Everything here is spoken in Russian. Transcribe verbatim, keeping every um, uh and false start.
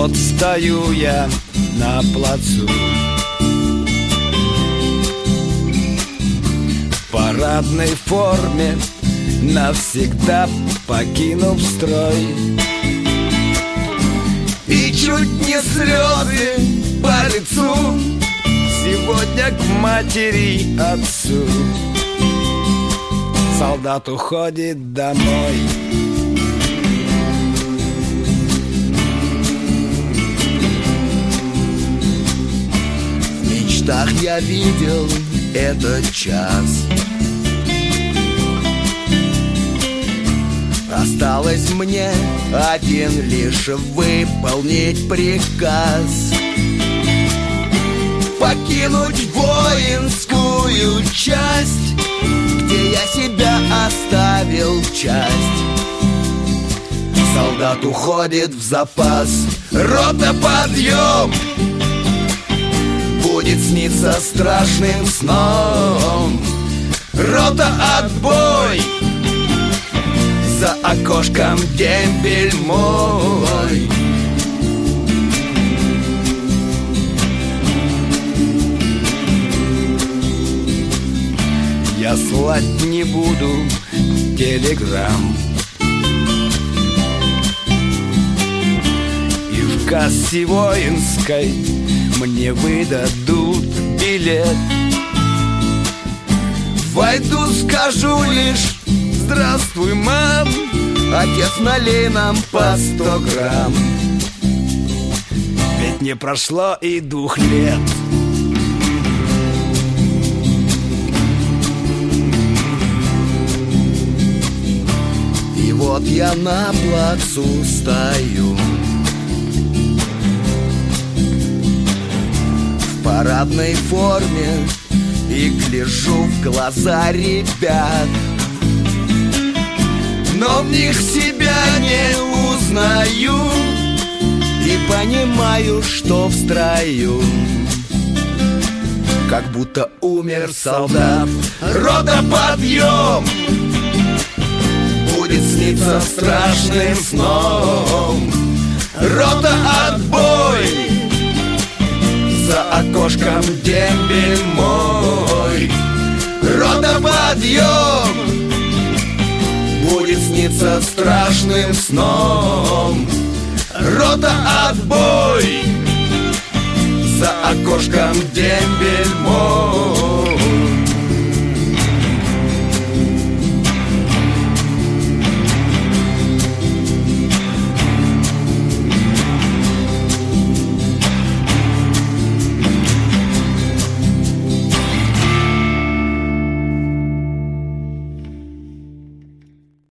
Вот стою я на плацу, в парадной форме, навсегда покинув строй. И чуть не слезы по лицу сегодня к матери, отцу. Солдат уходит домой. В мечтах я видел этот час. Осталось мне один лишь выполнить приказ: покинуть воинскую часть, где я себя оставил часть. Солдат уходит в запас. Рота, подъем! Будет сниться страшным сном. Рота, отбой! За окошком дембель мой. Я слать не буду телеграмм, и в кассе воинской мне выдадут билет. Войду, скажу лишь: здравствуй, мам, отец, налей нам по сто грамм. Ведь не прошло и двух лет. И вот я на плацу стою, в парадной форме, и гляжу в глаза ребят. Но в них себя не узнаю и понимаю, что в строю как будто умер солдат. Рота, подъем! Будет сниться страшным сном. Рота, отбой! За окошком дембель мой. Рота, подъем! Будет сниться страшным сном. Рота, отбой! За окошком дембель мой.